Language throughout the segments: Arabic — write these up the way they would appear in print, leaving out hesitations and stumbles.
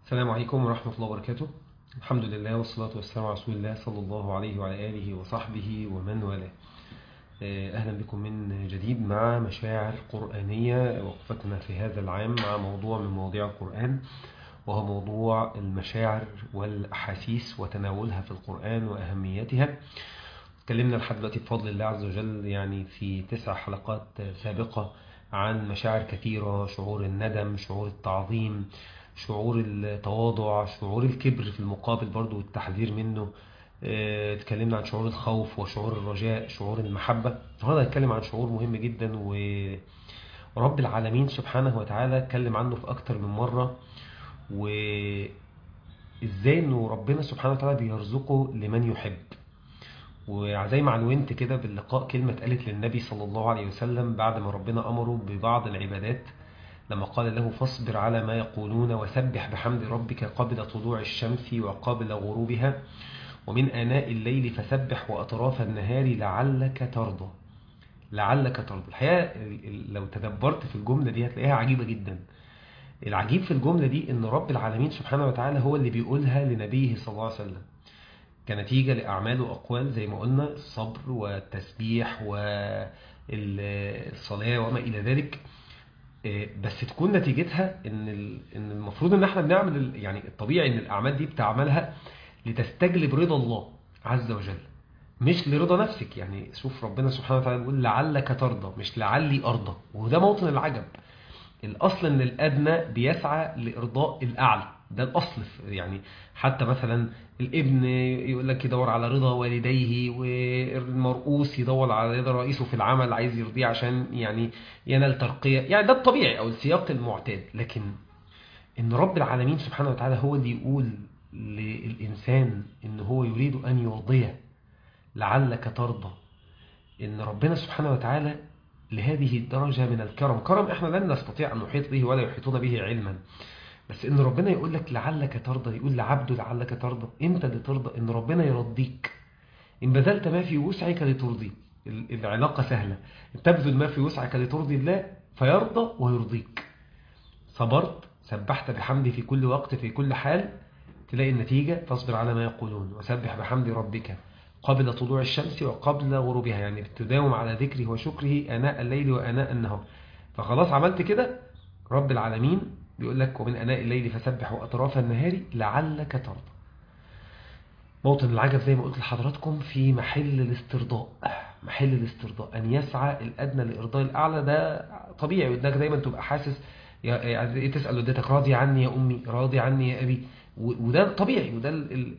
السلام عليكم ورحمة الله وبركاته. الحمد لله والصلاة والسلام على رسول الله صلى الله عليه وعلى آله وصحبه ومن والاه. أهلا بكم من جديد مع مشاعر قرآنية. وقفتنا في هذا العام مع موضوع من مواضيع القرآن، وهو موضوع المشاعر والأحاسيس وتناولها في القرآن وأهميتها. تكلمنا لحد دلوقتي بفضل الله عز وجل يعني في 9 حلقات سابقة عن مشاعر كثيرة: شعور الندم، شعور التعظيم، شعور التواضع، شعور الكبر في المقابل برضو والتحذير منه. اتكلمنا عن شعور الخوف وشعور الرجاء، شعور المحبة. النهارده هنتكلم عن شعور مهم جدا، ورب العالمين سبحانه وتعالى اتكلم عنه في أكتر من مرة، وإزاي إنه ربنا سبحانه وتعالى بيرزقه لمن يحب. وزي ما عنونت كده باللقاء كلمة قالت للنبي صلى الله عليه وسلم بعد ما ربنا أمره ببعض العبادات، لما قال له: فاصبر على ما يقولون وسبح بحمد ربك قبل طلوع الشمس وقبل غروبها ومن آناء الليل فسبح وأطراف النهار لعلك ترضى. لعلك ترضى. الحقيقة لو تدبرت في الجملة دي هتلاقيها عجيبة جدا. العجيب في الجملة دي إن رب العالمين سبحانه وتعالى هو اللي بيقولها لنبيه صلى الله عليه وسلم كنتيجة لأعمال وأقوال، زي ما قلنا: الصبر والتسبيح والصلاة وما إلى ذلك. بس تكون نتيجتها إن المفروض إن احنا بنعمل، يعني الطبيعي إن الأعمال دي بتعملها لتستجلب رضا الله عز وجل، مش لرضا نفسك. يعني شوف ربنا سبحانه وتعالى بيقول: لعلك ترضى، مش لعلي أرضى. وده موطن العجب. الأصل إن الأدنى بيسعى لإرضاء الأعلى، ده الأصل. يعني حتى مثلا الابن يقول لك يدور على رضا والديه، والمرؤوس يدور على رضا رئيسه في العمل، عايز يرضيه عشان يعني ينال ترقية. يعني ده الطبيعي أو السياق المعتاد. لكن إن رب العالمين سبحانه وتعالى هو اللي يقول للإنسان إن هو يريد أن يرضيه لعلك ترضى، إن ربنا سبحانه وتعالى لهذه الدرجة من الكرم، كرم احنا لن نستطيع أن نحيط به ولا يحيطون به علما، بس إن ربنا يقول لك لعلك ترضى، يقول لعبده لعلك ترضى. انت اللي ترضى إن ربنا يرضيك. إن بذلت ما في وسعك لترضي، العلاقة سهلة. تبذل ما في وسعك لترضي الله فيرضى ويرضيك. صبرت، سبحت بحمده في كل وقت في كل حال، تلاقي النتيجة: فاصبر على ما يقولون وسبح بحمد ربك قبل طلوع الشمس وقبل غروبها. يعني تداوم على ذكره وشكره آناء الليل وآناء النهار. فخلاص عملت كده، رب العالمين بيقول لك: ومن آناء الليل فسبح وأطراف النهار لعلك ترضى. موطن العجب زي ما قلت لحضراتكم في محل الاسترضاء. محل الاسترضاء أن يسعى الأدنى لإرضاء الأعلى. ده طبيعي، وإنك دايما تبقى حاسس، يعني تسأل والدتك: راضي عني يا أمي؟ راضي عني يا أبي؟ وده طبيعي، وده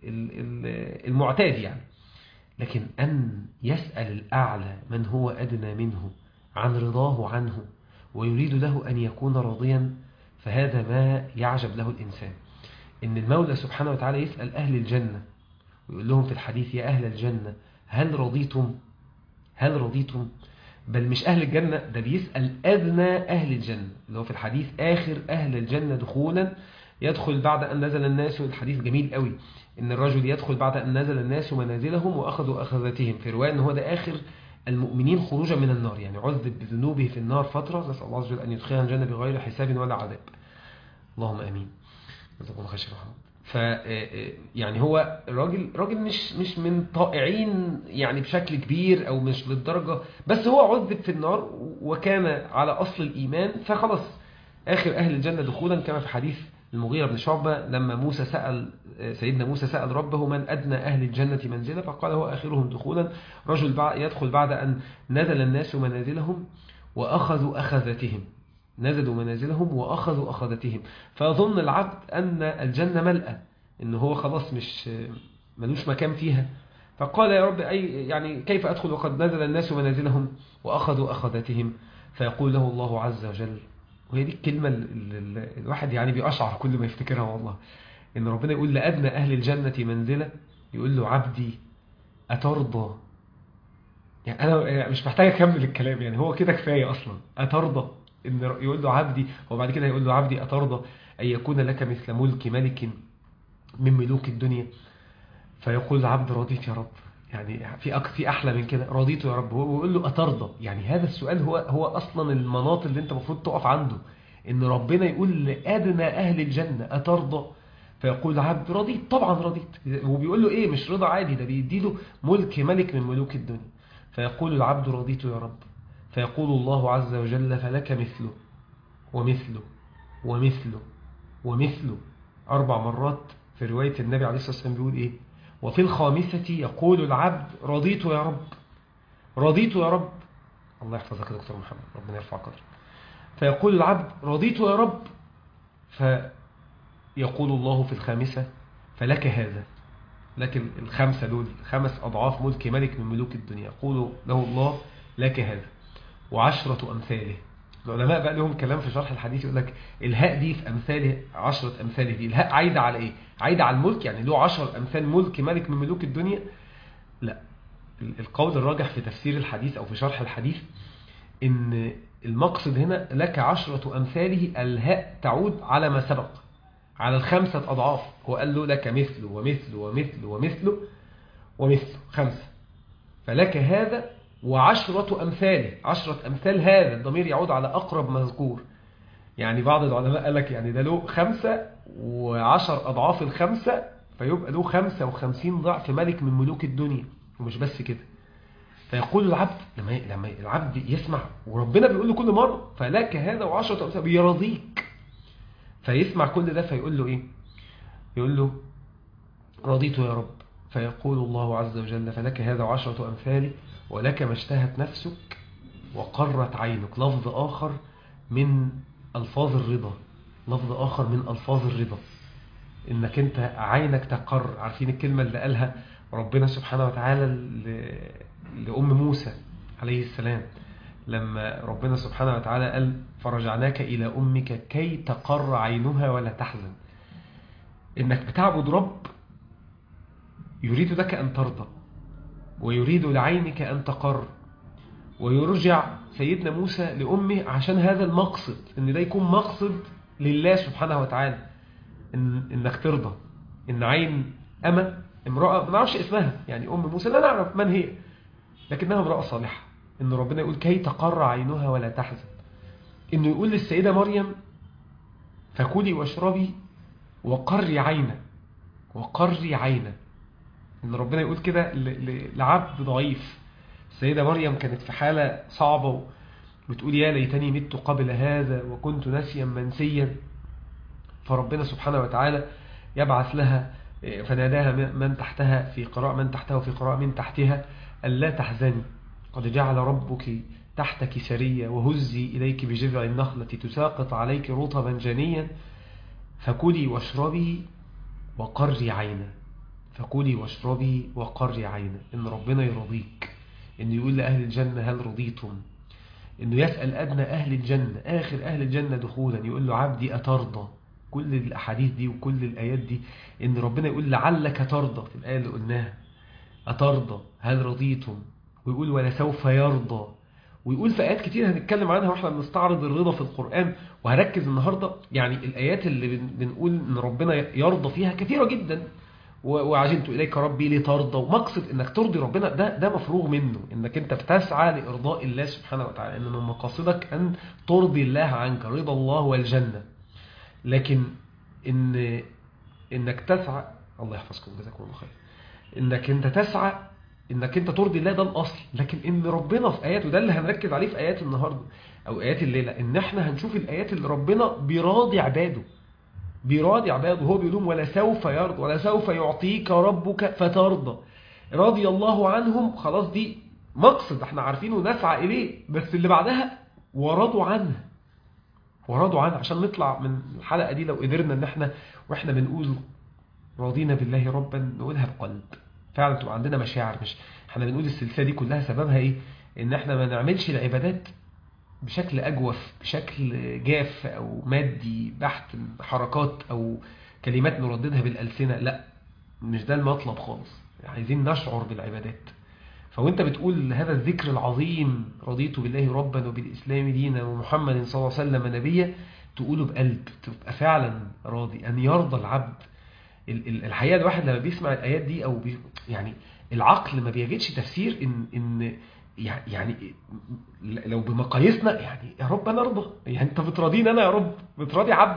المعتاد يعني. لكن أن يسأل الأعلى من هو أدنى منه عن رضاه عنه ويريد له أن يكون راضيا، فهذا ما يعجب له الإنسان. إن المولى سبحانه وتعالى يسأل أهل الجنة ويقول لهم في الحديث: يا أهل الجنة هل رضيتم؟ هل رضيتم؟ بل مش أهل الجنة، ده بيسأل أدنى أهل الجنة، اللي هو في الحديث آخر أهل الجنة دخولا يدخل بعد أن نزل الناس. الحديث جميل قوي، إن الرجل يدخل بعد أن نزل الناس منازلهم وأخذوا أخذتهم. في رواية إن هو ده آخر المؤمنين خروجا من النار، يعني عذب بذنوبه في النار فترة، نسأل الله عز وجل أن يدخلنا الجنة بغير حساب ولا عذاب. اللهم آمين. جزاكم الله خير. ف يعني هو راجل مش من طائعين يعني بشكل كبير، او مش للدرجه، بس هو عذب في النار وكان على اصل الايمان، فخلاص اخر اهل الجنه دخولا، كما في حديث المغيرة بن شعبة لما موسى سأل سيدنا موسى سأل ربه: من أدنى أهل الجنة منزلة؟ فقال: هو آخرهم دخولا. رجل يدخل بعد أن نزل الناس منازلهم وأخذوا أخذتهم. نزلوا منازلهم وأخذوا أخذتهم، فيظن العبد أن الجنة ملأة، إن هو خلاص مش ملوش مكان فيها. فقال: يا رب، أي يعني كيف أدخل وقد نزل الناس منازلهم وأخذوا أخذتهم؟ فيقول له الله عز وجل، وهي دي الكلمة اللي الواحد يعني بيأشعر كل ما يفتكرها والله، إن ربنا يقول لأدنى أهل الجنة منزلة، يقول له: عبدي أترضى؟ يعني أنا مش محتاج أكمل الكلام، يعني هو كده كفاية أصلا. أترضى؟ إن يقول له عبدي، وبعد كده يقول له: عبدي أترضى أن يكون لك مثل ملك ملك من ملوك الدنيا؟ فيقول العبد: رضيت يا رب. يعني في أحلى من كده؟ رضيت يا رب. هو يقول له: أترضى؟ يعني هذا السؤال هو أصلا المناط اللي أنت المفروض تقف عنده، إن ربنا يقول لأدنى أهل الجنة: أترضى؟ فيقول العبد رضيت، طبعا رضيت. وبيقول له ايه، مش رضا عادي، ده بيديله ملك ملك من ملوك الدنيا. فيقول العبد رضيت يا رب. فيقول الله عز وجل فلك مثله ومثله ومثله ومثله 4 مرات. في رواية النبي عليه الصلاة والسلام بيقول ايه، وفي الخامسة يقول العبد رضيت يا رب، رضيت يا رب. الله يحفظك يا دكتور محمد، ربنا يرفع قدرك. فيقول العبد رضيت يا رب. فيقول الله في الخامسة فلك هذا، لكن الخمسة دول 5 أضعاف ملك ملك من ملوك الدنيا. يقول له الله لك هذا و10 أمثاله. العلماء بقى لهم كلام في شرح الحديث، يقول لك الهاء دي في أمثاله 10 أمثاله دي، الهاء عايدة على إيه؟ عايدة على الملك، يعني له 10 أمثال ملك ملك من ملوك الدنيا؟ لا، القول الراجح في تفسير الحديث أو في شرح الحديث إن المقصد هنا لك 10 أمثاله، الهاء تعود على ما سبق، على 5 أضعاف. هو قال له لك مثله ومثله ومثله ومثله ومثله 5، فلك هذا و10 أمثاله. 10 أمثال هذا الضمير يعود على أقرب مذكور. يعني بعض العلماء قال لك يعني ده له 5 و10 أضعاف ال5، فيبقى له 55 ضعف ملك من ملوك الدنيا. ومش بس كده، فيقول العبد لما العبد يسمع وربنا بيقول له كل مرة فلك هذا و10 أمثال، بيرضيك. فيسمع كل ده فيقول له ايه، يقول له رضيت يا رب. فيقول الله عز وجل فلك هذا و10 أمثاله ولك ما اشتهت نفسك وقرت عينك. لفظ آخر من ألفاظ الرضا، لفظ آخر من ألفاظ الرضا، إنك أنت عينك تقر. عارفين الكلمة اللي قالها ربنا سبحانه وتعالى لأم موسى عليه السلام، لما ربنا سبحانه وتعالى قال فرجعناك إلى أمك كي تقر عينها ولا تحزن. إنك بتعبد رب يريد لك أن ترضى، ويريد لعينك أن تقر. ويرجع سيدنا موسى لأمه عشان هذا المقصد، إن ده يكون مقصد لله سبحانه وتعالى، إنك ترضى. إن عين امرأة ما نعرفش اسمها، يعني أم موسى لا نعرف من هي، لكنها امرأة صالحة، إن ربنا يقول كي تقر عينها ولا تحزن. إنه يقول للسيدة مريم فكلي واشربي وقري عينا، وقري عينا. إن ربنا يقول كده لعبد ضعيف. السيدة مريم كانت في حالة صعبة وبتقول يا ليتني مت قبل هذا وكنت ناسيا منسيا. فربنا سبحانه وتعالى يبعث لها فناداها من تحتها في قراءة من تحتها وفي قراءة من تحتها ألا تحزني قد جعل ربك تحتك سريا وهزي إليك بجذع النخلة تساقط عليك رطبا جنيا فكلي واشربي وقري عينا. فكلي واشربي وقري عينا. إن ربنا يرضيك، إنه يقول لأهل الجنة هل رضيتم، إنه يسأل أدنى أهل الجنة آخر أهل الجنة دخولا يقول له عبدي أترضى. كل الأحاديث دي وكل الآيات دي إن ربنا يقول لعلك ترضى. في الآية اللي قلناها أترضى هل رضيتم، ويقول ولسوف يرضى. ويقول في آيات كتير هنتكلم عنها وإحنا بنستعرض الرضا في القرآن. وهركز النهاردة يعني الآيات اللي بنقول إن ربنا يرضى فيها كثيرة جدا. وعجلت إليك ربي لترضى، ومقصد إنك ترضي ربنا ده مفروغ منه، إنك أنت بتسعى لإرضاء الله سبحانه وتعالى، إن من مقاصدك أن ترضي الله عنك، رضا الله والجنة. لكن إنك تسعى، الله يحفظكم جزاكم الله خير، إنك أنت تسعى إنك أنت ترضي الله، ده الأصل. لكن إن ربنا في آيات، وده اللي هنركز عليه في آيات النهاردة أو آيات الليلة، إن إحنا هنشوف الآيات اللي ربنا بيراضي عباده، بيراضي عباده. وهو بيقولون ولسوف يرضى ولسوف يعطيك ربك فترضى. رضي الله عنهم، خلاص دي مقصد احنا عارفينه ونسعى إليه. بس اللي بعدها ورضوا عنه، ورضوا عنه. عشان نطلع من الحلقة دي لو قدرنا ان احنا واحنا بنقول راضينا بالله ربا نقولها بقلب فعلا، تبقى عندنا مشاعر. مش احنا بنقول السلسلة دي كلها سببها ايه، ان احنا ما نعملش العبادات بشكل أجوف، بشكل جاف أو مادي بحت، حركات أو كلمات نرددها بالألسنة. لا، مش ده المطلب خالص. عايزين نشعر بالعبادات. فوانت بتقول هذا الذكر العظيم رضيت بالله ربا وبالإسلام دينا ومحمد صلى الله عليه وسلم نبيا، تقوله بقلب، تبقى فعلا راضي. أن يرضى العبد. الحقيقة الواحد لما بيسمع الآيات دي أو يعني العقل ما بيجدش تفسير إن يعني لو بمقاييسنا يعني يا رب انا ارضى، يعني انت بتراضيني انا يا رب، بتراضي عبدك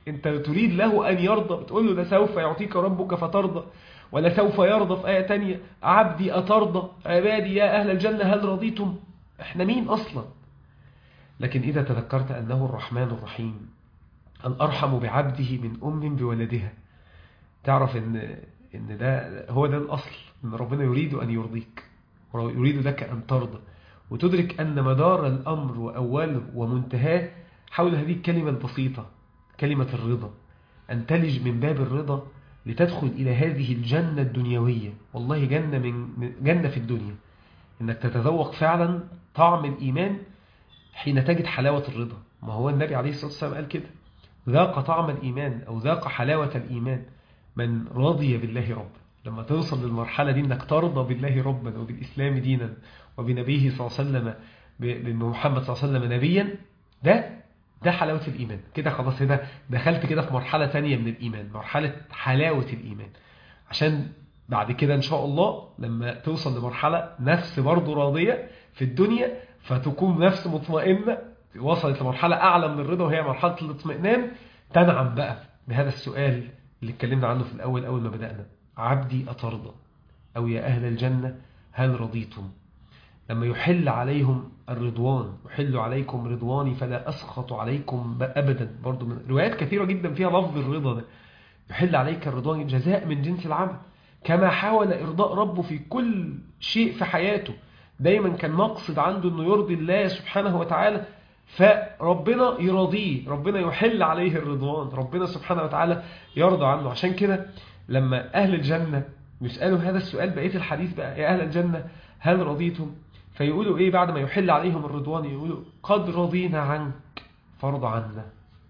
انت تريد له ان يرضى، بتقول له ده سوف يعطيك ربك فترضى، ولا سوف يرضى في آية تانية عبدي أترضى عبادي يا أهل الجنة هل رضيتم. احنا مين أصلا؟ لكن إذا تذكرت أنه الرحمن الرحيم الأرحم بعبده من أم بولدها، تعرف إن ده هو ده الأصل، إن ربنا يريد أن يرضيك ويريد لك أن ترضى، وتدرك أن مدار الأمر وأوله ومنتهاه حول هذه الكلمة البسيطة، كلمة الرضا، أن تلج من باب الرضا لتدخل إلى هذه الجنة الدنيوية. والله جنة في الدنيا، إنك تتذوق فعلا طعم الإيمان حين تجد حلاوة الرضا. ما هو النبي عليه الصلاة والسلام قال كده، ذاق طعم الإيمان أو ذاق حلاوة الإيمان من رضي بالله ربا. لما توصل للمرحلة دي إنك ترضى بالله ربا وبالإسلام دينا وبنبيه صلى الله عليه وسلم، بمحمد صلى الله عليه وسلم نبيا، ده حلاوة الإيمان. كده خلاص، كده دخلت كده في مرحلة تانية من الإيمان، مرحلة حلاوة الإيمان. عشان بعد كده إن شاء الله لما توصل لمرحلة نفس برضو راضية في الدنيا، فتكون نفس مطمئنة، وصلت لمرحلة أعلى من الرضا وهي مرحلة الاطمئنان، تنعم بقى بهذا السؤال اللي اتكلمنا عنه في الأول أول ما بدأنا، عبدي أترضى، أو يا أهل الجنة هل رضيتم. لما يحل عليهم الرضوان، يحل عليكم رضواني فلا أسخط عليكم أبدا، برضو من روايات كثيرة جدا فيها لفظ الرضا ده، يحل عليك الرضوان جزاء من جنس العمل. كما حاول إرضاء ربه في كل شيء في حياته، دايما كان مقصد عنده أنه يرضي الله سبحانه وتعالى، فربنا يرضيه، ربنا يحل عليه الرضوان، ربنا سبحانه وتعالى يرضى عنه. عشان كده لما أهل الجنة يسألوا هذا السؤال، بقية الحديث بقى يا أهل الجنة هل رضيتم، فيقولوا إيه بعد ما يحل عليهم الرضوان؟ يقولوا قد رضينا عنك فارض عنا.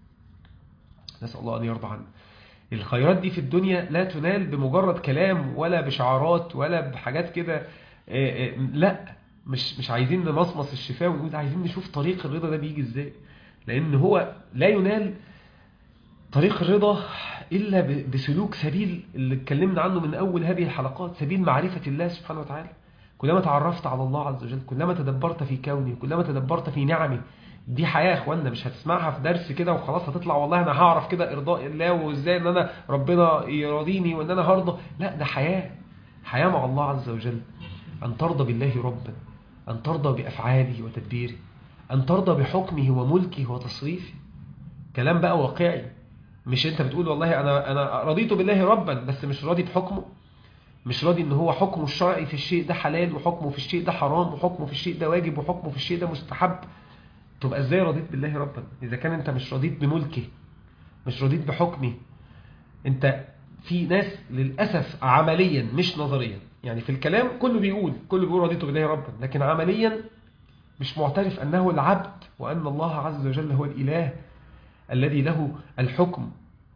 نسأل الله أن يرضى عنا. الخيرات دي في الدنيا لا تنال بمجرد كلام ولا بشعارات ولا بحاجات كده، لا، مش عايزين نمصمص الشفاه ونقول عايزين نشوف طريق الرضا ده بيجي ازاي، لأن هو لا ينال طريق الرضا إلا بسلوك سبيل اللي اتكلمنا عنه من أول هذه الحلقات، سبيل معرفة الله سبحانه وتعالى. كلما تعرفت على الله عز وجل، كلما تدبرت في كونه، كلما تدبرت في نعمه. دي حياة يا اخوانا، مش هتسمعها في درس كده وخلاص هتطلع والله انا هعرف كده ارضاء الله وازاي ان انا ربنا يرضيني وان انا هرضى. لا، ده حياة مع الله عز وجل. ان ترضى بالله ربا، ان ترضى بافعاله وتدبيره، ان ترضى بحكمه وملكه وتصريفه. كلام بقى واقعي، مش انت بتقول والله انا رضيت بالله ربا بس مش راضي بحكمه، مش راضي ان هو حكمه الشرعي في الشيء ده حلال، وحكمه في الشيء ده حرام، وحكمه في الشيء ده واجب، وحكمه في الشيء ده مستحب. تبقى ازاي رضيت بالله ربا اذا كان انت مش رضيت بملكه، مش رضيت بحكمه؟ انت في ناس للأسف عمليا مش نظريا، يعني في الكلام كله بيقول رضيت بالله ربا، لكن عمليا مش معترف أنه العبد، وأن الله عز وجل هو الإله الذي له الحكم.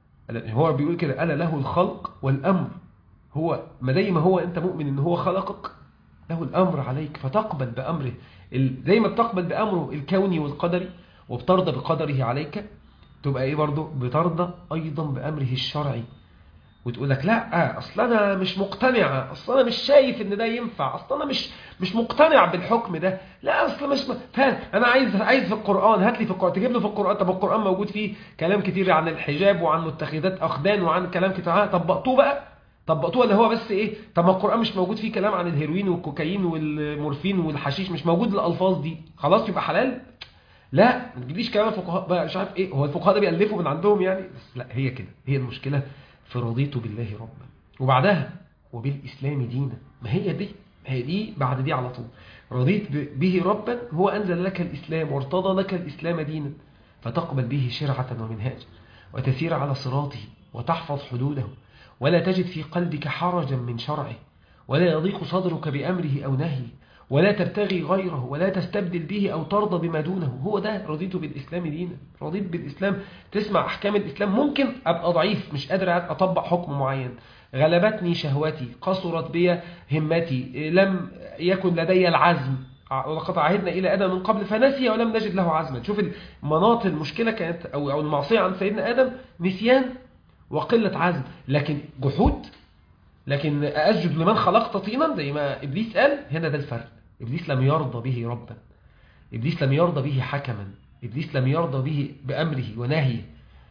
هو بيقول كده ألا له الخلق والأمر. هو ما دايما هو أنت مؤمن أنه هو خلقك، له الأمر عليك، فتقبل بأمره زي ما بتقبل بأمره الكوني والقدري وبترضى بقدره عليك، تبقى إيه برضو بترضى أيضا بأمره الشرعي. وتقول لك لا أصلا أنا مش مقتنع، أصلا أنا مش شايف إن ده ينفع، أصلا أنا مش مقتنع بالحكم ده، لا أصلا مش فاهم، أنا عايز في القرآن، هات لي في القرآن، تجيب له في القرآن. طب القرآن موجود فيه كلام كتير عن الحجاب وعن متخذات أخدان وعن كلام كتير، طبقتوه بقى، طبقتوه اللي هو بس إيه؟ طب ما القرآن مش موجود فيه كلام عن الهيروين والكوكايين والمورفين والحشيش، مش موجود الألفاظ دي، خلاص يبقى حلال؟ لا، ما تجيبليش كلام الفقهاء بقى مش عارف ايه، هو الفقهاء ده بيألفوا من عندهم يعني؟ بس لا، هي كده، هي المشكلة في رضيت بالله ربا، وبعدها وبالإسلام دينا. ما هي دي بعد دي على طول، رضيت به ربا، هو أنزل لك الإسلام وارتضى لك الإسلام دينا، فتقبل به شرعة ومنهاجا، وتسير على صراطه، وتحفظ حدوده، ولا تجد في قلبك حرجا من شرعه، ولا يضيق صدرك بأمره أو نهيه، ولا تبتغي غيره، ولا تستبدل به أو ترضى بما دونه. هو ده رضيت بالإسلام دينا. رضيت بالإسلام، تسمع أحكام الإسلام، ممكن أبقى ضعيف مش قادر أطبق حكم معين، غلبتني شهوتي، قصرت بي همتي، لم يكن لدي العزم، ولقد عهدنا إلى آدم من قبل فنسي ولم نجد له عزما. شوف المناط، المشكلة كانت أو المعصية عن سيدنا آدم نسيان وقلة عزم، لكن جحود، لكن أسجد لمن خلقت طينا زي ما إبليس قال. هنا ده الفرق. إبليس لم يرضى به ربا، إبليس لم يرضى به حكما، إبليس لم يرضى به بأمره ونهيه،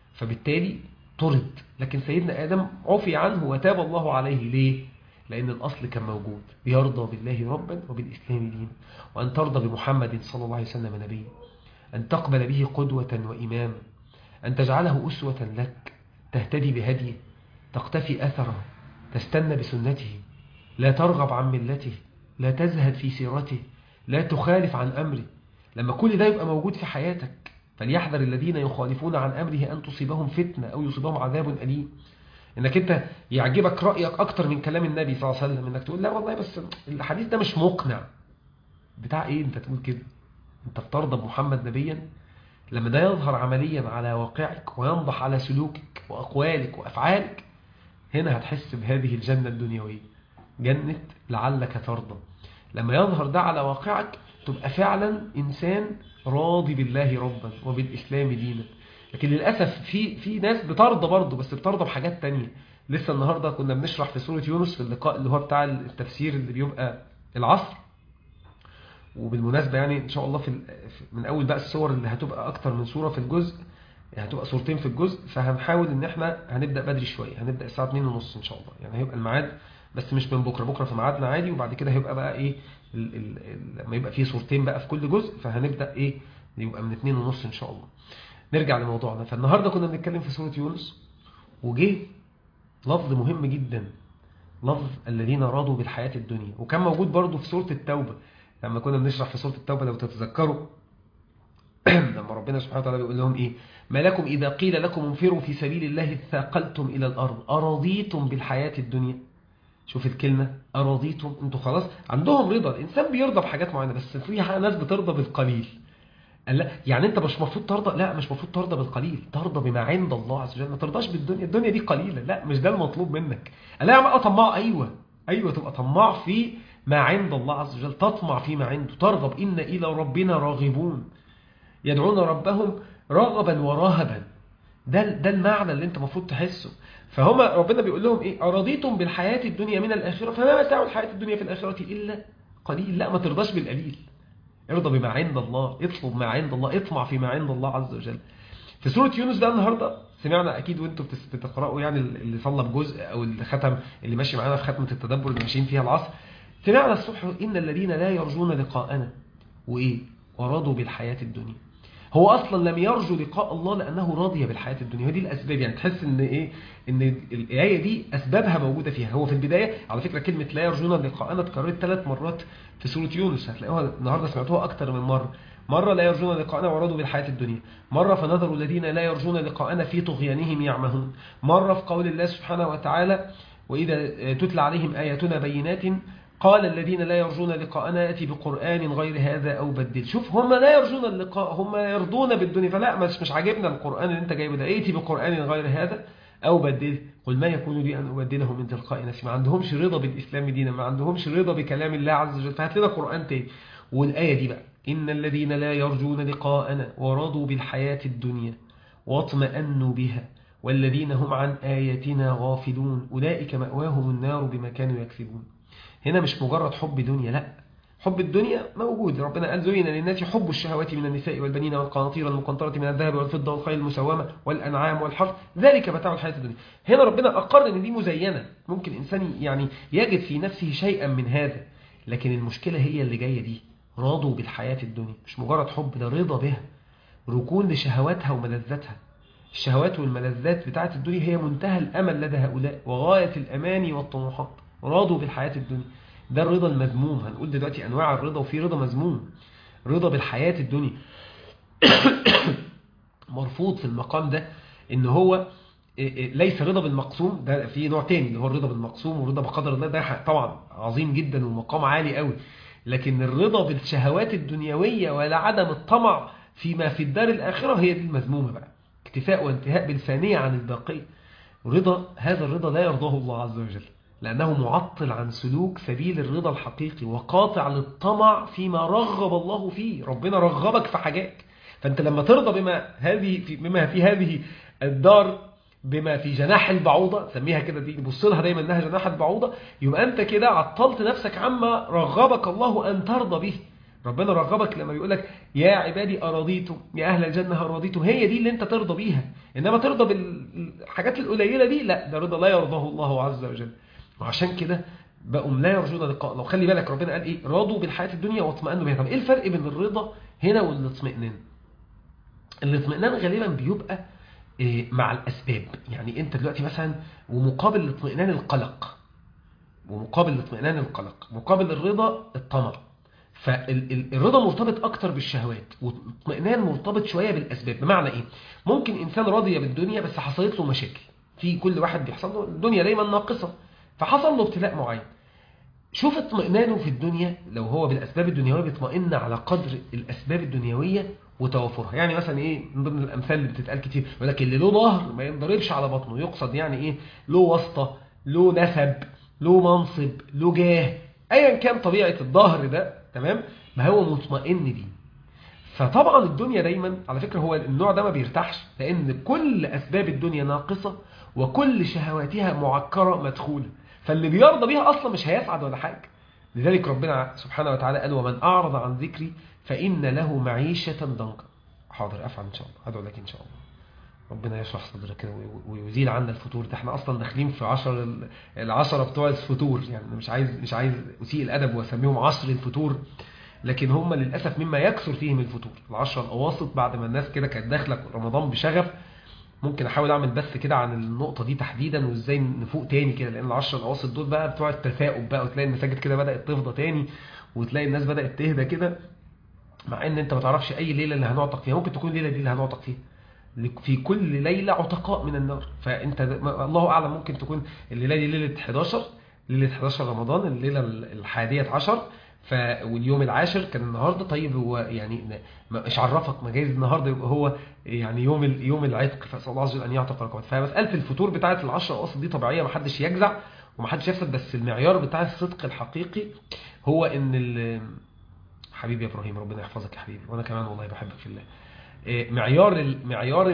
فبالتالي طرد. لكن سيدنا آدم عفي عنه وتاب الله عليه. ليه؟ لأن الأصل كان موجود، يرضى بالله ربا وبالإسلام دينا، وأن ترضى بمحمد صلى الله عليه وسلم نبيا، أن تقبل به قدوة وإماما، أن تجعله أسوة لك، تهتدي بهديه، تقتفي أثره، تستنى بسنته، لا ترغب عن ملته، لا تزهد في سيرته، لا تخالف عن أمره. لما كل ده يبقى موجود في حياتك، فليحذر الذين يخالفون عن أمره أن تصيبهم فتنة أو يصيبهم عذاب أليم. انك انت يعجبك رأيك اكتر من كلام النبي صلى الله عليه وسلم، انك تقول لا والله بس الحديث ده مش مقنع. بتاع ايه انت تقول كده؟ انت بترضى بمحمد نبيا؟ لما ده يظهر عمليا على واقعك وينضح على سلوكك وأقوالك وأفعالك، هنا هتحس بهذه الجنة الدنيوية، جنة لعلك ترضى. لما يظهر ده على واقعك تبقى فعلا إنسان راضي بالله ربا وبالإسلام دينا. لكن للأسف في ناس بترضى برضه، بس بترضى بحاجات تانية. لسه النهاردة كنا بنشرح في سورة يونس في اللقاء اللي هو بتاع التفسير اللي بيبقى العصر. وبالمناسبة يعني إن شاء الله من أول بقى الصور اللي هتبقى أكتر من صورة في الجزء، يعني هتبقى صورتين في الجزء، فهنحاول إن إحنا هنبدأ بدري شوية، هنبدأ الساعة 2:30 إن شاء الله. يعني هيبقى الميعاد بس مش من بكرة في ميعادنا عادي، وبعد كده هيبقى بقى إيه لما يبقى فيه صورتين بقى في كل جزء، فهنبدأ إيه يبقى من 2:30 إن شاء الله. نرجع لموضوعنا. فالنهاردة كنا بنتكلم في سورة يونس، وجه لفظ مهم جدا، لفظ الذين رضوا بالحياة الدنيا، وكان موجود برضو في سورة التوبة لما كنا بنشرح في سورة التوبة لو تتذكروا. لما ربنا سبحانه وتعالى بيقول لهم إيه؟ ما لكم إذا قيل لكم انفروا في سبيل الله ثاقلتم إلى الأرض أرضيتم بالحياة الدنيا. شوف الكلمة أرضيتم، انتوا خلاص عندهم رضا. الإنسان بيرضى بحاجات معينة، بس في ناس بترضى بالقليل. لا يعني انت مش مفروض ترضى، لا مش مفروض ترضى بالقليل، ترضى بما عند الله عز وجل. ما ترضاش بالدنيا، الدنيا دي قليلة، لا مش ده المطلوب منك. لا يا بقى طماع، ايوه تبقى طماع في ما عند الله عز وجل، تطمع فيما عنده، ترغب. إن إلى ربنا راغبون يدعون ربهم رغبا ورهبا. ده المعنى اللي انت المفروض تحسه. فهم ربنا بيقول لهم ايه؟ أرضيتم بالحياة الدنيا من الآخرة فما متاع الحياة الدنيا في الآخرة إلا قليل. لا ما ترضاش بالقليل، ارضى بما عند الله، اطلب ما عند الله، اطمع فيما عند الله عز وجل. في سورة يونس بقى النهاردة سمعنا أكيد وانتم بتقرأوا، يعني اللي صلى بجزء أو اللي ختم، اللي ماشي معانا في ختمة التدبر اللي ماشيين فيها العصر، سمعنا الصبح إن الذين لا يرجون لقاءنا وإيه؟ ورضوا بالحياة الدنيا. هو أصلا لم يرجو لقاء الله لأنه راضي بالحياة الدنيا. ودي الأسباب، يعني تحس إن إيه؟ إن الآية دي أسبابها موجودة فيها. هو في البداية على فكرة كلمة لا يرجون لقاءنا اتكررت 3 مرات في سورة يونس، هتلاقوها النهاردة سمعتوها أكتر من مرة. مرة لا يرجون لقاءنا ورضوا بالحياة الدنيا، مرة فنذر الذين لا يرجون لقاءنا في طغيانهم يعمهون، مرة في قول الله سبحانه وتعالى وإذا تتلى عليهم آياتنا بينات قال الذين لا يرجون لقاءنا يأتي بقرآن غير هذا أو بدل. شوف هم لا يرجون اللقاء، هم يرضون بالدنيا، فلا مش عاجبنا القرآن اللي انت جايبه ده، يأتي بقرآن غير هذا أو بدل. قل ما يكون لي أن أبدله من تلقاء نفسي. ما عندهمش رضا بالإسلام دينا، ما عندهمش رضا بكلام الله عز وجل، فهات لنا قرآن تاني. والآية دي بقى إن الذين لا يرجون لقاءنا ورضوا بالحياة الدنيا واطمأنوا بها والذين هم عن آياتنا غافلون أولئك مأواهم النار بما كانوا يكسبون. هنا مش مجرد حب دنيا، لا، حب الدنيا موجود. ربنا قال زين للناس حب الشهوات من النساء والبنين والقناطير المقنطرة من الذهب والفضة والخيل المسومة والأنعام والحرث ذلك متاع الحياة الدنيا. هنا ربنا أقر إن دي مزينة، ممكن إنسان يعني يجد في نفسه شيئا من هذا، لكن المشكلة هي اللي جاية دي، راضوا بالحياة الدنيا، مش مجرد حب، ده رضا بها، ركون لشهواتها وملذاتها. الشهوات والملذات بتاعت الدنيا هي منتهى الأمل لدى هؤلاء وغاية الأماني والطموحات، راضوا بالحياة الدنيا. ده الرضا المذموم. هنقول دلوقتي أنواع الرضا، وفي رضا مذموم. رضا بالحياة الدنيا مرفوض في المقام ده، إن هو ليس رضا بالمقسوم، ده في نوع تاني اللي هو الرضا بالمقسوم والرضا بقدر الله، ده طبعا عظيم جدا ومقام عالي قوي. لكن الرضا بالشهوات الدنيوية ولا عدم الطمع فيما في الدار الآخرة هي دي المذمومة بقى، اكتفاء وانتهاء بالفانية عن الباقي. هذا الرضا لا يرضاه الله عز وجل، لأنه معطل عن سلوك سبيل الرضا الحقيقي وقاطع للطمع فيما رغب الله فيه. ربنا رغبك في حاجات، فأنت لما ترضى بما في هذه الدار، بما في جناح البعوضة، سميها كده، دي نبص لها دايما انها جناح البعوضة، يبقى أنت كده عطلت نفسك عما رغبك الله أن ترضى به. ربنا رغبك لما بيقولك يا عبادي أرضيتم، يا أهل الجنة أرضيتم، هي دي اللي انت ترضى بيها. إنما ترضى بالحاجات القليلة دي لا، ده رضا لا يرضاه الله عز وجل. وعشان كده بقوا لا يرجون لقاء الله. خلي بالك ربنا قال ايه؟ راضوا بالحياة الدنيا واطمأنوا بها. طب ايه الفرق بين الرضا هنا والاطمئنان؟ الاطمئنان غالبا بيبقى مع الأسباب. يعني انت دلوقتي مثلا، ومقابل الاطمئنان القلق، مقابل الرضا الطمع. فالرضا مرتبط اكتر بالشهوات، والاطمئنان مرتبط شوية بالأسباب. بمعنى ايه؟ ممكن انسان راضي بالدنيا بس حصلت له مشاكل، في كل واحد بيحصل له، الدنيا دايما ناقصة، فحصل له ابتلاء معين. شوف اطمئنانه في الدنيا، لو هو بالأسباب الدنيوية بيطمئن على قدر الأسباب الدنيوية وتوافرها. يعني مثلا ايه من ضمن الأمثال اللي بتتقال كتير، ولكن اللي له ظهر ما ينضربش على بطنه. يقصد يعني ايه؟ له واسطة، له نسب، له منصب، له جاه، ايا كان طبيعة الظهر ده، تمام، ما هو مطمئن بيه. فطبعا الدنيا دايما على فكرة، هو النوع ده ما بيرتاحش، لأن كل أسباب الدنيا ناقصة وكل شهواتها معكرة مدخولة. فاللي بيرضى بيها أصلا مش هيسعد ولا حاجة. لذلك ربنا سبحانه وتعالى قال ومن أعرض عن ذكري فإن له معيشة ضنكا. حاضر أفعل إن شاء الله، هدعو لك إن شاء الله. ربنا يشرح صدرك كده ويزيل عنا الفتور ده. احنا اصلا داخلين في العشرة بتوع الفتور. يعني مش عايز اسيء الادب واسميهم عصر الفتور، لكن هم للاسف مما يكثر فيهم الفتور. العشرة الاواسط بعد ما الناس كده كانت داخله رمضان بشغف. ممكن احاول اعمل بث كده عن النقطه دي تحديدا، وازاي نفوق تاني كده، لان العشرة الاواسط دول بقى بتوع التثاؤب بقى، وتلاقي المساجد كده بدات تفضى تاني، وتلاقي الناس بدات تهدى كده، مع ان انت ما تعرفش اي ليله اللي هنعتق فيها. ممكن تكون الليله دي اللي هنعتق فيها. في كل ليلة عتقاء من النار. فأنت الله أعلم ممكن تكون الليلة دي ليلة 11، ليلة 11 رمضان، الليلة الحادية عشر، واليوم العاشر كان النهاردة. طيب هو يعني مش عرفك، ما جايز النهاردة يبقى هو يعني يوم العتق، فأسأل الله عز وجل أن يعتق رقبات. فمسألة الفتور بتاعة العشرة الأواسط دي طبيعية، محدش يجزع ومحدش يفسد. بس المعيار بتاع الصدق الحقيقي هو إن حبيبي يا إبراهيم، ربنا يحفظك يا حبيبي، وأنا كمان والله بحبك في الله. معيار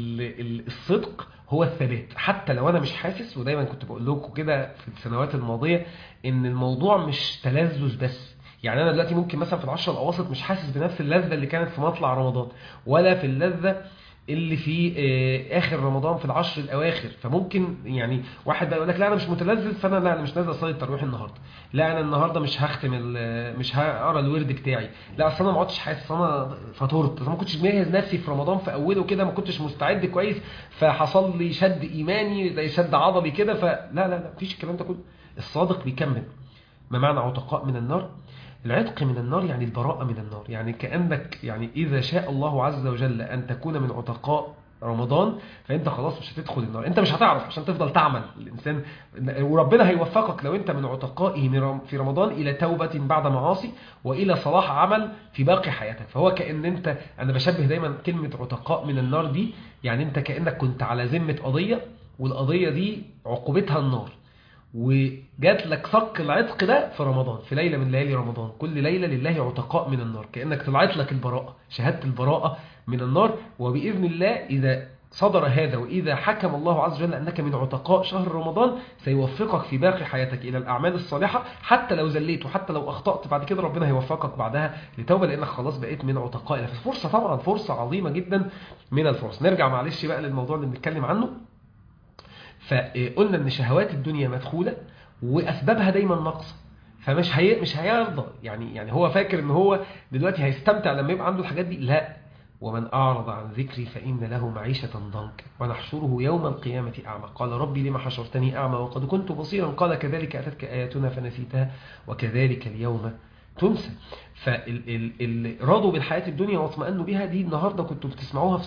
الصدق هو الثبات. حتى لو انا مش حاسس، ودايما كنت بقول لكم كده في السنوات الماضية، ان الموضوع مش تلذذ بس. يعني انا دلوقتي ممكن مثلا في العشر الاواسط مش حاسس بنفس اللذة اللي كانت في مطلع رمضان، ولا في اللذة اللي في اخر رمضان في العشر الاواخر. فممكن يعني واحد بقى يقول لك لا انا مش متلذذ، فانا لا انا مش نازل اصلي التراويح النهارده، لا انا النهارده مش هختم مش هقرا الورد بتاعي، لا اصل انا ما عدتش حاسس، انا فطرت، انا ما كنتش مجهز نفسي في رمضان في اوله كده، ما كنتش مستعد كويس، فحصل لي شد ايماني زي شد عضلي كده. فلا لا لا مفيش الكلام ده كله. الصادق بيكمل. ما معنى عتقاء من النار؟ العتق من النار يعني البراءة من النار. يعني كأنك يعني إذا شاء الله عز وجل أن تكون من عتقاء رمضان، فأنت خلاص مش هتدخل النار. أنت مش هتعرف عشان تفضل تعمل الإنسان، وربنا هيوفقك لو أنت من عتقائه في رمضان إلى توبة بعد معاصي، وإلى صلاح عمل في باقي حياتك. فهو كأن أنت، أنا بشبه دايما كلمة عتقاء من النار دي، يعني أنت كأنك كنت على ذمة قضية، والقضية دي عقوبتها النار، وجات لك صك العتق ده في رمضان، في ليلة من ليالي رمضان. كل ليلة لله عتقاء من النار، كأنك طلعت لك البراءة، شهادة البراءة من النار. وبإذن الله إذا صدر هذا، وإذا حكم الله عز وجل أنك من عتقاء شهر رمضان، سيوفقك في باقي حياتك إلى الأعمال الصالحة. حتى لو زليت وحتى لو أخطأت بعد كده، ربنا هيوفقك بعدها لتوبة، لأنك خلاص بقيت من عتقاء. فرصة طبعا، فرصة عظيمة جدا من الفرص. نرجع معلش بقى للموضوع اللي بنتكلم عنه. فقلنا ان شهوات الدنيا مدخولة واسبابها دايما ناقصه، مش هيرضى. يعني هو فاكر ان هو دلوقتي هيستمتع لما يبقى عنده الحاجات دي. لا، ومن اعرض عن ذكري فان له معيشة ضنكا ونحشره يوم القيامة اعمى قال ربي لما حشرتني اعمى وقد كنت بصيرا قال كذلك اتتك اياتنا فنسيتها وكذلك اليوم تنسى. فالراضوا بالحياة الدنيا واطمأنوا بها دي النهاردة كنتوا بتسمعوها في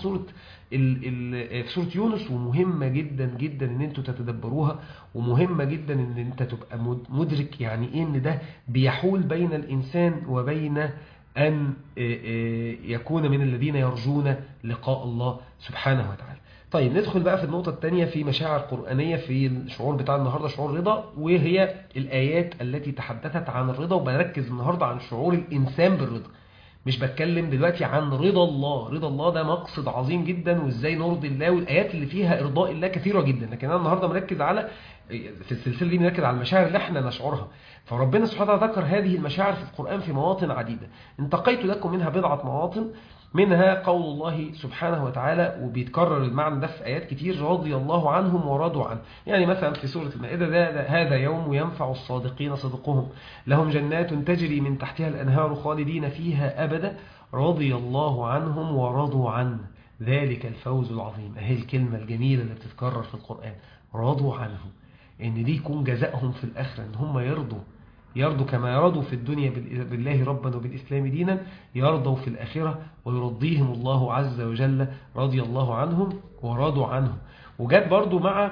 سورة يونس، ومهمة جدا جدا ان انتوا تتدبروها، ومهمة جدا ان انت تبقى مدرك يعني ايه ان ده بيحول بين الانسان وبين ان يكون من الذين يرجون لقاء الله سبحانه وتعالى. طيب ندخل بقى في النقطة الثانية في مشاعر قرآنية في الشعور بتاع النهاردة، شعور رضا، وهي الآيات التي تحدثت عن الرضا. وبنركز النهاردة عن شعور الإنسان بالرضا، مش بتكلم دلوقتي عن رضا الله. رضا الله ده مقصد عظيم جدا، وازاي نرضي الله، والآيات اللي فيها إرضاء الله كثيرة جدا، لكن أنا النهاردة مركز على في السلسلة دي مركز على المشاعر اللي احنا نشعرها. فربنا سبحانه وتعالى ذكر هذه المشاعر في القرآن في مواطن عديدة، انتقيت لكم منها بضعة مواطن، منها قول الله سبحانه وتعالى، وبيتكرر المعنى ده في آيات كتير، رضي الله عنهم ورضوا عنه. يعني مثلا في سورة المائدة هذا يوم ينفع الصادقين صدقهم، لهم جنات تجري من تحتها الأنهار خالدين فيها أبدا، رضي الله عنهم ورضوا عنه، ذلك الفوز العظيم. أهي الكلمة الجميلة اللي بتتكرر في القرآن، رضوا عنه، إن دي يكون جزائهم في الآخرة، إن هم يرضوا كما يرضوا في الدنيا بالله ربا وبالإسلام دينا، يرضوا في الآخرة ويرضيهم الله عز وجل، رضي الله عنهم ورضوا عنه. وجات برضو مع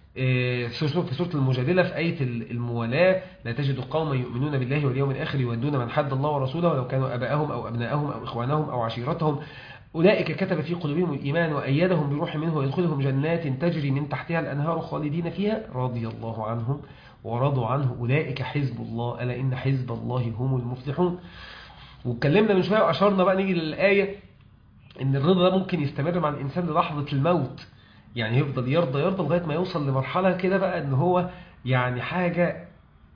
في سورة المجادلة في آية الموالاة، لا تجد قوما يؤمنون بالله واليوم الآخر يودون من حد الله ورسوله ولو كانوا أباءهم أو أبناءهم أو إخوانهم أو عشيرتهم أولئك كتب في قلوبهم الإيمان وأيدهم بروح منه ويدخلهم جنات تجري من تحتها الأنهار خالدين فيها، رضي الله عنهم ورضوا عنه، أولئك حزب الله ألا إن حزب الله هم المفلحون. واتكلمنا من شوية وأشرنا بقى نيجي للآية إن الرضا ده ممكن يستمر مع الإنسان للحظة الموت، يعني يفضل يرضى لغاية ما يوصل لمرحلة كده بقى إن هو يعني حاجة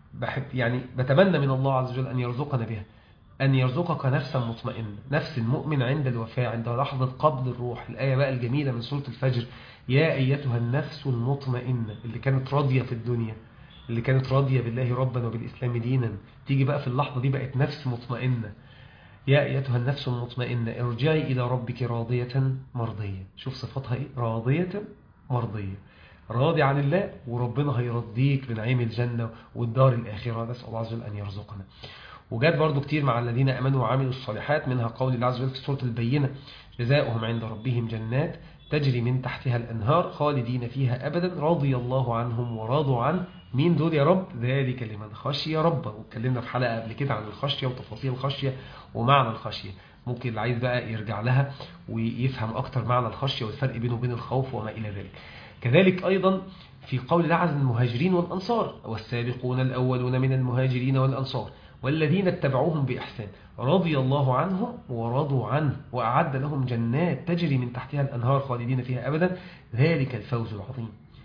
يعني بتمنى من الله عز وجل أن يرزقنا بها، أن يرزقك نفسا مطمئنة، نفس المؤمن عند الوفاة، عند لحظة قبض الروح. الآية بقى الجميلة من سورة الفجر، يا أيتها النفس المطمئنة، اللي كانت راضية في الدنيا، اللي كانت راضية بالله ربا وبالإسلام دينا، تيجي بقى في اللحظة دي بقت نفس مطمئنة. يا أيتها النفس المطمئنة ارجعي إلى ربك راضية مرضية. شوف صفتها إيه؟ راضية مرضية، راضي عن الله، وربنا هيرضيك بنعيم الجنة والدار الآخرة. نسأل الله عز وجل أن يرزقنا. وجات برضو كتير مع الذين أمنوا وعملوا الصالحات، منها قول الله عز وجل في سورة البينة، جزاؤهم عند ربهم جنات تجري من تحتها الأنهار خالدين فيها أبدا، رضي الله عنهم ورضوا عنه. مين دول يا رب؟ ذلك لمن خشي ربه. واتكلمنا في حلقة قبل كده عن الخشية وتفاصيل الخشية ومعنى الخشية، ممكن اللي عايز بقى يرجع لها ويفهم أكتر معنى الخشية والفرق بينه وبين الخوف وما إلى ذلك. كذلك أيضا في قول الله عز المهاجرين والأنصار، والسابقون الأولون من المهاجرين والأنصار والذين اتبعوهم بإحسان رضي الله عنهم ورضوا عنه وأعد لهم جنات تجري من تحتها الأنهار خالدين فيها أبدا، ذلك الفوز العظيم.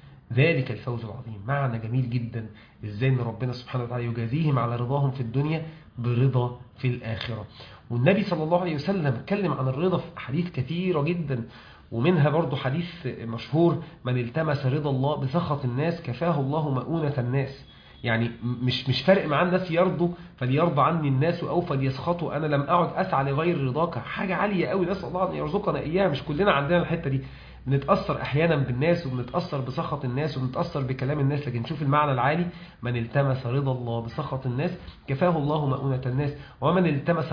ذلك الفوز العظيم معنى جميل جدا، إزاي أن ربنا سبحانه وتعالى يجازيهم على رضاهم في الدنيا برضا في الآخرة. والنبي صلى الله عليه وسلم اتكلم عن الرضا في حديث كثيرة جدا، ومنها برضو حديث مشهور، من التمس رضا الله بسخط الناس كفاه الله مؤونة الناس. يعني مش فارق معاه الناس يرضوا فليرضى عني الناس أو فليسخطوا، أنا لم أعد أسعى لغير رضاك. حاجة عالية قوي، نسأل الله أن يرزقنا إياها. مش كلنا عندنا الحتة دي، بنتأثر أحيانا بالناس وبنتأثر بسخط الناس وبنتأثر بكلام الناس، لكن شوف المعنى العالي، من التمس رضا الله بسخط الناس كفاه الله مؤونة الناس، ومن التمس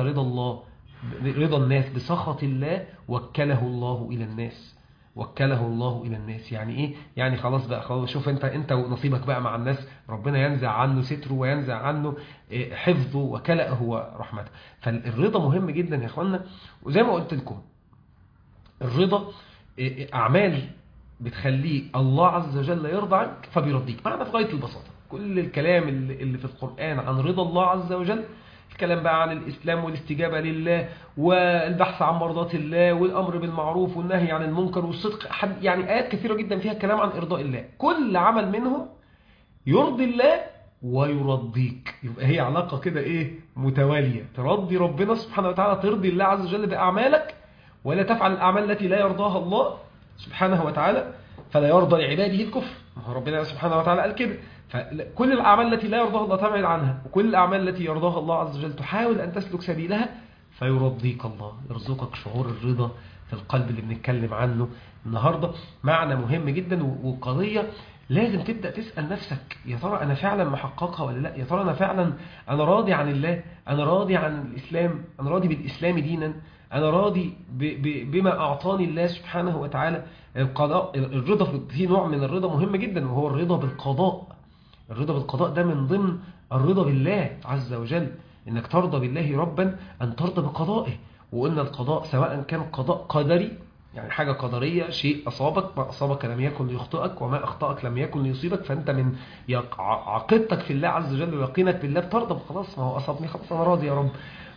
رضا الناس بسخط الله وكله الله إلى الناس. وكله الله إلى الناس يعني إيه؟ يعني خلاص بقى، خلاص شوف أنت ونصيبك بقى مع الناس، ربنا ينزع عنه ستره وينزع عنه حفظه وكلأه ورحمته. فالرضا مهم جدا يا إخوانا. وزي ما قلت لكم الرضا أعمال بتخليه الله عز وجل يرضى عنك فبيرضيك. معنى في غاية البساطة، كل الكلام اللي في القرآن عن رضا الله عز وجل، الكلام بقى عن الإسلام والاستجابة لله والبحث عن مرضات الله والأمر بالمعروف والنهي عن المنكر والصدق، يعني آيات كثيرة جدا فيها كلام عن إرضاء الله. كل عمل منهم يرضي الله ويرضيك، يبقى هي علاقة كده إيه متوالية، ترضي ربنا سبحانه وتعالى، ترضي الله عز وجل بأعمالك، ولا تفعل الأعمال التي لا يرضاها الله سبحانه وتعالى فلا يرضى لعباده الكفر. ربنا سبحانه وتعالى قال كده. فكل الأعمال التي لا يرضاها الله تبعد عنها، وكل الأعمال التي يرضاها الله عز وجل تحاول أن تسلك سبيلها، فيرضيك الله، يرزقك شعور الرضا في القلب اللي بنتكلم عنه النهاردة. معنى مهم جدا وقضية لازم تبدأ تسأل نفسك، يا ترى أنا فعلا محققها ولا لا؟ يا ترى أنا فعلا راضي عن الله؟ أنا راضي عن الإسلام؟ أنا راضي بالإسلام دينا؟ أنا راضي بما أعطاني الله سبحانه وتعالى؟ القضاء، الرضا في نوع من الرضا مهم جدا، وهو الرضا بالقضاء. الرضا بالقضاء ده من ضمن الرضا بالله عز وجل، إنك ترضى بالله ربا، أن ترضى بقضائه. وقلنا القضاء سواء كان قضاء قدري، يعني حاجة قدرية، شيء أصابك، ما أصابك لم يكن ليخطئك وما أخطأك لم يكن ليصيبك، فأنت من عقيدتك في الله عز وجل ويقينك بالله بترضى، خلاص ما هو أصابني خلاص أنا راضي يا رب.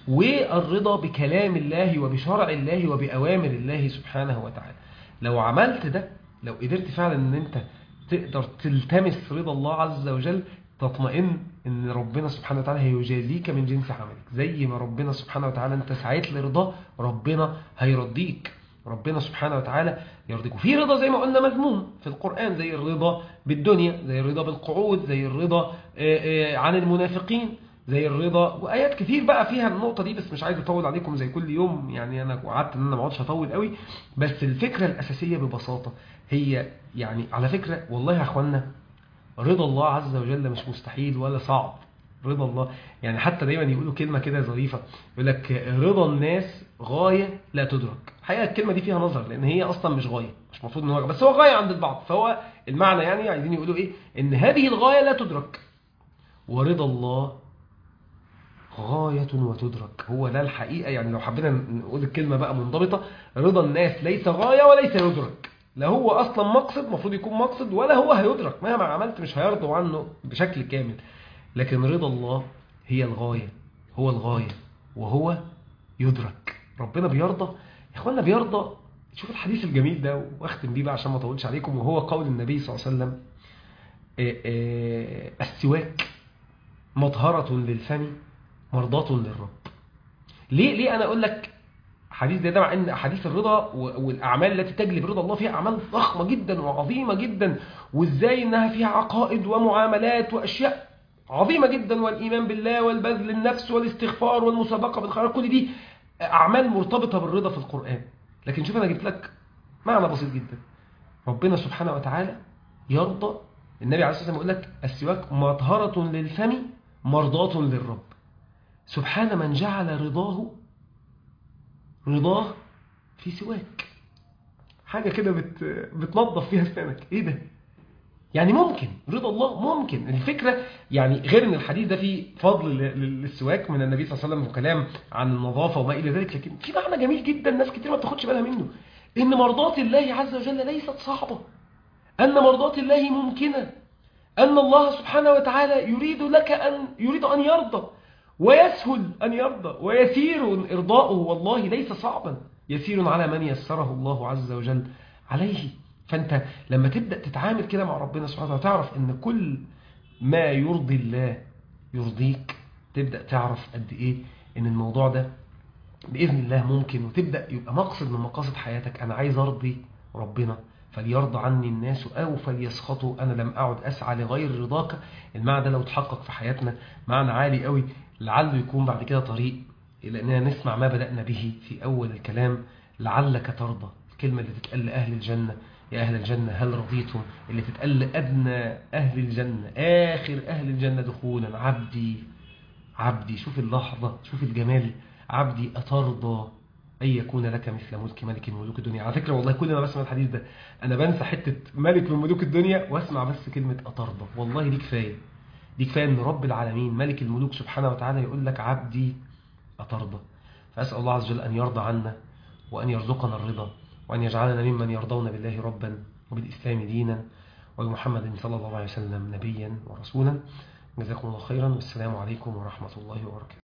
والرضا بكلام الله وبشرع الله وبأوامر الله سبحانه وتعالى. لو عملت ده، لو قدرت فعلا ان انت تقدر تلتمس رضا الله عز وجل، تطمئن ان ربنا سبحانه وتعالى هيجازيك من جنس عملك. زي ما ربنا سبحانه وتعالى انت سعيت لرضاه، ربنا هيرضيك، ربنا سبحانه وتعالى يرضيك. وفي رضا زي ما قلنا مذموم في القرآن، زي الرضا بالدنيا، زي الرضا بالقعود، زي الرضا عن المنافقين، زي الرضا، وآيات كتير بقى فيها النقطة دي، بس مش عايز أطول عليكم زي كل يوم، يعني أنا وعدت إن أنا ما اقعدش أطول قوي. بس الفكرة الأساسية ببساطة هي، يعني على فكرة والله يا أخوانا، رضا الله عز وجل مش مستحيل ولا صعب. رضا الله يعني حتى دايما يقولوا كلمة كده ظريفة، يقول لك رضا الناس غاية لا تدرك. الحقيقة الكلمة دي فيها نظر، لأن هي أصلا مش غاية، مش مفروض إن هو، بس هو غاية عند البعض. فهو المعنى يعني عايزين يقولوا إيه؟ إن هذه الغاية لا تدرك، ورضا الله غاية وتدرك. هو ده الحقيقة. يعني لو حبينا نقول الكلمة بقى منضبطة، رضا الناس ليس غاية وليس يدرك. لا هو أصلا مقصد مفروض يكون مقصد، ولا هو هيدرك، مهما عملت مش هيرضوا عنه بشكل كامل. لكن رضا الله هي الغاية، هو الغاية وهو يدرك. ربنا بيرضى يا اخوانا، بيرضى. شوف الحديث الجميل ده واختم بيه بقى عشان ما اطولش عليكم، وهو قول النبي صلى الله عليه وسلم: السواك مطهرة للفم مرضاة للرب. ليه انا اقول لك حديث ده مع ان احاديث الرضا والاعمال التي تجلب رضا الله فيها اعمال ضخمه جدا وعظيمه جدا، وازاي انها فيها عقائد ومعاملات واشياء عظيمه جدا، والايمان بالله والبذل النفس والاستغفار والمسابقه بالخيرات، كل دي اعمال مرتبطه بالرضا في القران. لكن شوف انا جبت لك معنى بسيط جدا: ربنا سبحانه وتعالى يرضى. النبي عليه الصلاه والسلام يقول لك السواك مطهره للفم مرضاه للرب. سبحان من جعل رضاه في سواك، حاجة كده بتنظف فيها اسنانك. ايه ده؟ يعني ممكن رضا الله، ممكن. الفكرة يعني غير ان الحديث ده فيه فضل للسواك من النبي صلى الله عليه وسلم وكلام عن النظافة وما الى ذلك، لكن في معنى جميل جدا ناس كتير ما بتاخدش بالها منه، ان مرضاة الله عز وجل ليست صعبة، ان مرضاة الله ممكنة، أن الله سبحانه وتعالى يريد أن يرضى، ويسهل أن يرضى، ويسير إرضاؤه والله ليس صعبا، يسير على من يسره الله عز وجل عليه. فأنت لما تبدأ تتعامل كده مع ربنا سبحانه وتعالى، تعرف أن كل ما يرضي الله يرضيك، تبدأ تعرف قد إيه أن الموضوع ده بإذن الله ممكن، وتبدأ يبقى مقصد من مقاصد حياتك: أنا عايز أرضي ربنا فليرضى عني الناس أو فليسخطوا، أنا لم أعد أسعى لغير رضاك. المعنى ده لو تحقق في حياتنا معنى عالي قوي، لعله يكون بعد كده طريق إلى أننا نسمع ما بدأنا به في أول الكلام: لعلك ترضى. الكلمة اللي تتقال لأهل الجنة: يا أهل الجنة هل رضيتم؟ اللي تتقال لأدنى أهل الجنة، آخر أهل الجنة دخولا: عبدي. شوف اللحظة، شوف الجمال: عبدي أترضى أن يكون لك مثل ملك ملك من ملوك الدنيا. على فكرة والله كل ما بسمع الحديث ده أنا بنسى حتة ملك من ملوك الدنيا، واسمع بس كلمة أترضى. والله دي كفاية، دي كفاية أن رب العالمين ملك الملوك سبحانه وتعالى يقول لك: عبدي أترضى. فأسأل الله عز وجل أن يرضى عنا، وأن يرزقنا الرضا، وأن يجعلنا ممن يرضون بالله ربا، وبالإسلام دينا، وبمحمد صلى الله عليه وسلم نبيا ورسولا. جزاكم الله خيرا، والسلام عليكم ورحمة الله وبركاته.